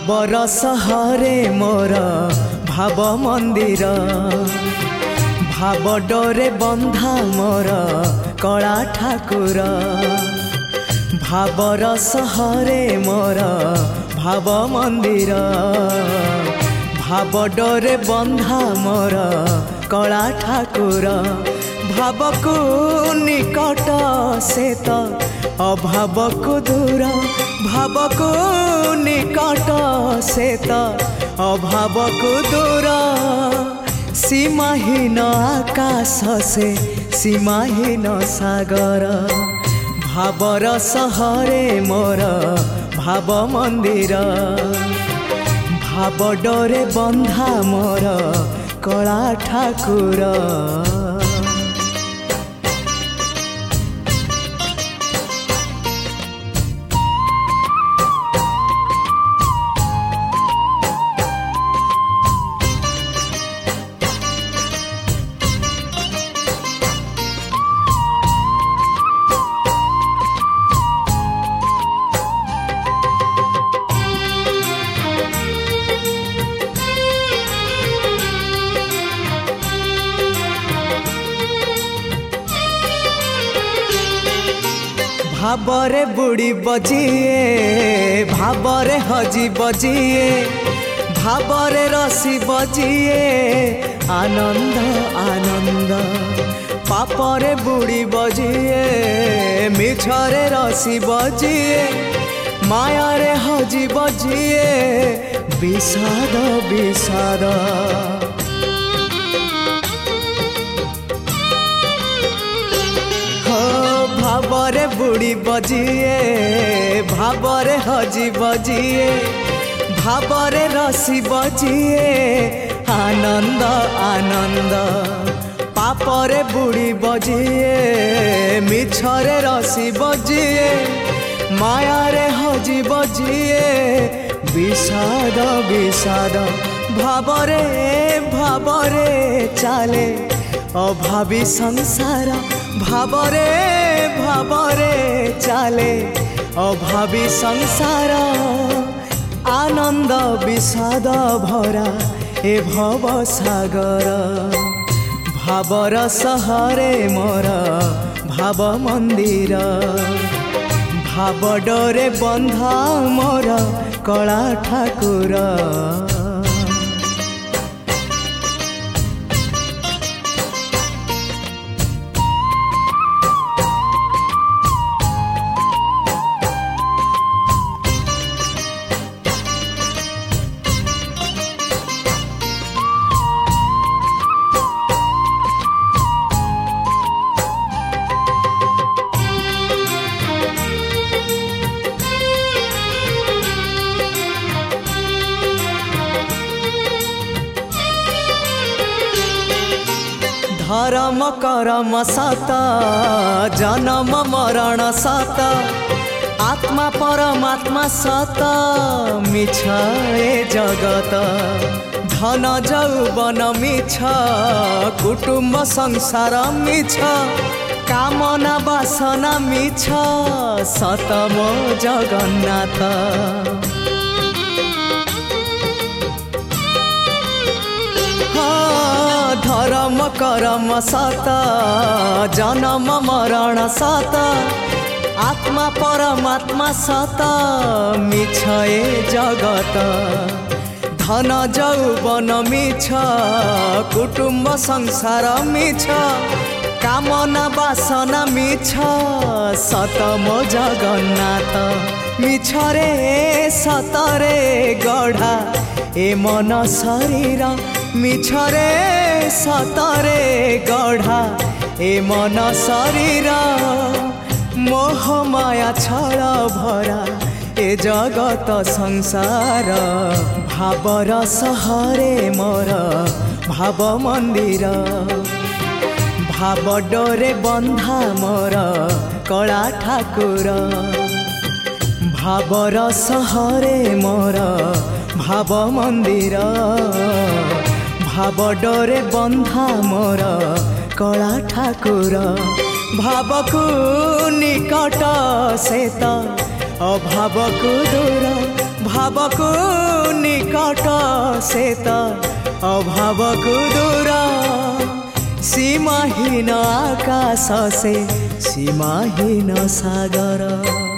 भावर सहरे मोर भाव मंदिर भाव डोरे बंधा मोर कला ठाकुर भावर सहरे मोर भाव मंदिर भाव डोरे बंधा मोर कला ठाकुर भाव को निकट से तो अभाव को दूर भाव को निकट से तो अभाव को दूर सीमाहीन आकाश से सीमाहीन सागर भावर सहरे मोर भाव मंदिर भाव डोरे बंधा मोर कला ठाकुर। भावरे बुड़ी बजिए भावरे हजी बजिए भावरे रसी बजिए आनंद आनंद पापरे बुड़ी बजिए मिछरे रसी बजिए मायारे हजी बजिए विषाद विषाद भावरे बुड़ी बजिए भावरे हजी बजिए भावरे रसी बजिए आनंद आनंद पापरे बुड़ी बजिए मिछरे रसी बजिए मायारे हजी बजिए विषाद विषाद भावरे भावरे चाले अभावी संसार भावरे भावरे चाले अभावी संसार आनंद विषाद भरा ए भव सागर भावर सहरे मोर भाव मंदिर भाव डोरे बंधा मोर कला ठाकुर। धर्म करम सत जन्म मरण सत आत्मा परमात्मा सत मिछ ए जगत धन जौवन मिछ कुटुंब संसार मिछ कामना वासना मिछ सत मो जगन्नाथ धर्म करम सत जन्म मरण सत आत्मा परमात्मा सत मिछ ए जगत धन जौवन मिछ कुटुंब संसार मिछ कामना वासना मिछ सत मो जगन्नाथ मिछ रे सतरे गढ़ा ए मन शरीर मिछरे सतरे गढ़ा ए मन शरीर मोह माया छल भरा ए जगत संसार भावर सहरे मोर भाव मंदिर भाव डोरे बंधा मोर कला ठाकुर भावर सहरे मोर भाव मंदिर भाव डोरे बंधा मोर कला ठाकुर भाव को निकट से तो अभाव को दूर भावको निकट से तो अभावको दूर सीमाहीन आकाश से सीमाहीन सागर।